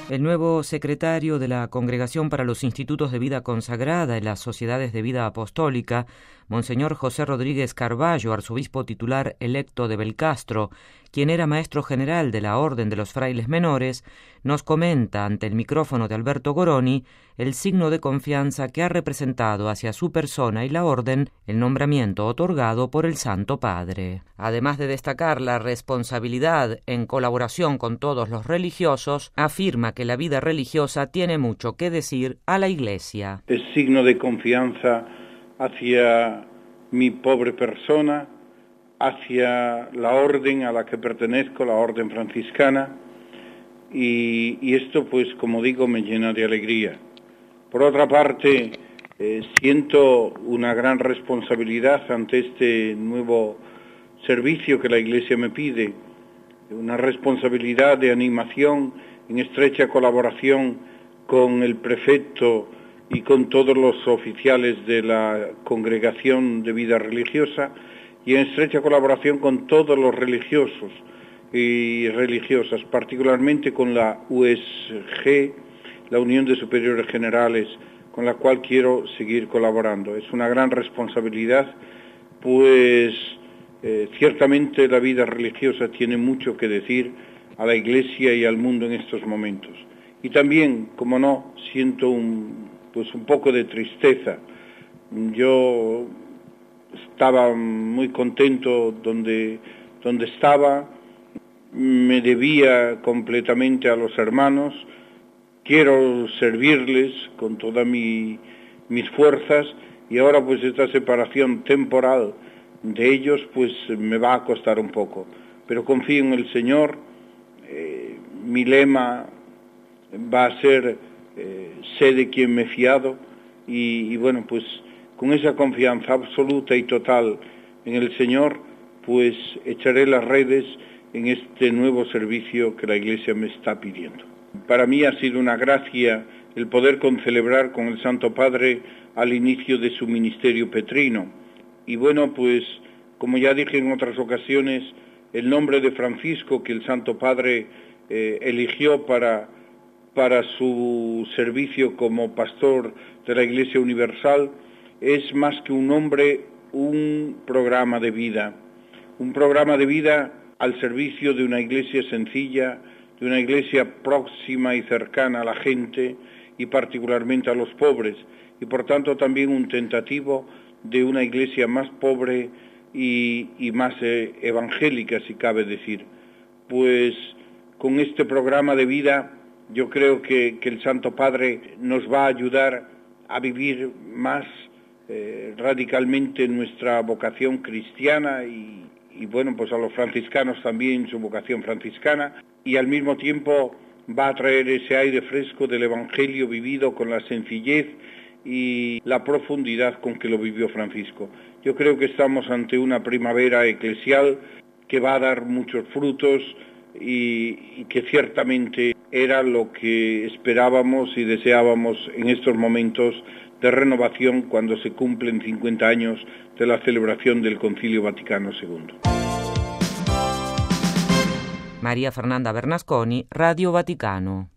El nuevo secretario de la Congregación para los Institutos de Vida Consagrada y las Sociedades de Vida Apostólica, Monseñor José Rodríguez Carballo, arzobispo titular electo de Belcastro, quien era maestro general de la Orden de los Frailes Menores, nos comenta ante el micrófono de Alberto Goroni el signo de confianza que ha representado hacia su persona y la Orden el nombramiento otorgado por el Santo Padre. Además de destacar la responsabilidad en colaboración con todos los religiosos, afirma que la vida religiosa tiene mucho que decir a la Iglesia. Es signo de confianza hacia mi pobre persona, hacia la orden a la que pertenezco, la orden franciscana, y esto, pues, como digo, me llena de alegría. Por otra parte, siento una gran responsabilidad ante este nuevo servicio que la Iglesia me pide, una responsabilidad de animación en estrecha colaboración con el prefecto y con todos los oficiales de la Congregación de Vida Religiosa y en estrecha colaboración con todos los religiosos y religiosas, particularmente con la USG, la Unión de Superiores Generales, con la cual quiero seguir colaborando. Es una gran responsabilidad, pues ciertamente la vida religiosa tiene mucho que decir a la Iglesia y al mundo en estos momentos. Y también, como no, siento un poco de tristeza. Yo estaba muy contento donde estaba, me debía completamente a los hermanos, quiero servirles con todas mis fuerzas y ahora pues esta separación temporal de ellos pues me va a costar un poco, pero confío en el Señor. Mi lema va a ser sé de quien me he fiado y bueno, pues con esa confianza absoluta y total en el Señor, pues echaré las redes en este nuevo servicio que la Iglesia me está pidiendo. Para mí ha sido una gracia el poder concelebrar con el Santo Padre al inicio de su ministerio petrino. Y bueno, pues como ya dije en otras ocasiones, el nombre de Francisco que el Santo Padre eligió para su servicio como pastor de la Iglesia Universal es más que un nombre, un programa de vida al servicio de una iglesia sencilla, de una iglesia próxima y cercana a la gente y particularmente a los pobres, y por tanto también un tentativo de una iglesia más pobre y más evangélica, si cabe decir. Pues con este programa de vida yo creo que el Santo Padre nos va a ayudar a vivir más radicalmente nuestra vocación cristiana y bueno, pues a los franciscanos también su vocación franciscana, y al mismo tiempo va a traer ese aire fresco del Evangelio vivido con la sencillez y la profundidad con que lo vivió Francisco. Yo creo que estamos ante una primavera eclesial que va a dar muchos frutos y que ciertamente era lo que esperábamos y deseábamos en estos momentos de renovación cuando se cumplen 50 años de la celebración del Concilio Vaticano II. María Fernanda Bernasconi, Radio Vaticano.